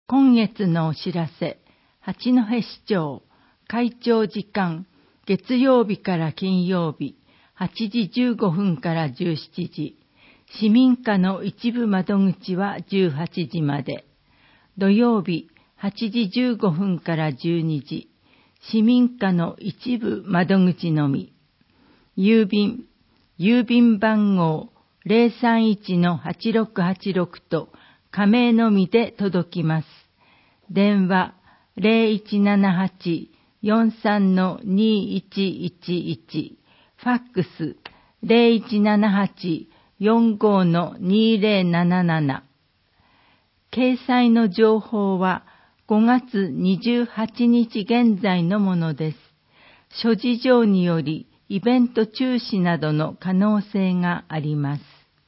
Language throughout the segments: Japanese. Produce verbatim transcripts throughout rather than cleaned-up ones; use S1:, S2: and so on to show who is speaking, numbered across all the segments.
S1: 今月のお知らせ、八戸市長、会長時間、月曜日から金曜日、はちじじゅうごふんからじゅうしちじ、市民課の一部窓口はじゅうはちじまで、土曜日、はちじじゅうごふんからじゅうにじ、市民課の一部窓口のみ、郵便、郵便番号 ゼロさんいちのはちろくはちろく と仮名のみで届きます。電話 ゼロいちななはち よんさんのにいちいちいち、ファックス ゼロいちななはち よんごのにゼロなななな。掲載の情報はごがつにじゅうはちにち現在のものです。諸事情によりイベント中止などの可能性があります。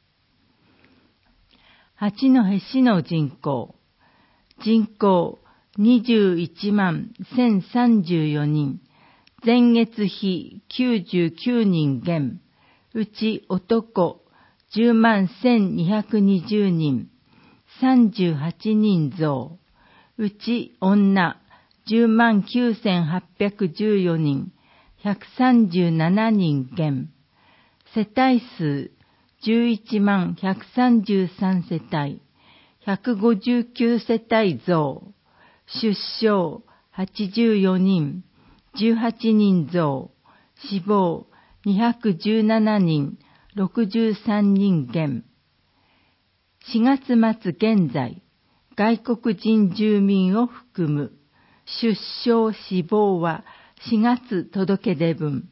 S1: 八戸市の人口。人口にじゅういちまんせんさんじゅうよにん。前月比きゅうじゅうきゅうにん減。うち男じゅうまんせんにひゃくにじゅうにん。さんじゅうはちにん増。うち女じゅうまんきゅうせんはっぴゃくじゅうよにん。ひゃくさんじゅうななにん減。世帯数じゅういちまんひゃくさんじゅうさんせたい。ひゃくごじゅうきゅうせたい増。出生はちじゅうよにん。じゅうはちにん増。死亡にひゃくじゅうななにん。ろくじゅうさんにん減。しがつ末現在、外国人住民を含む出生死亡はしがつ届け出分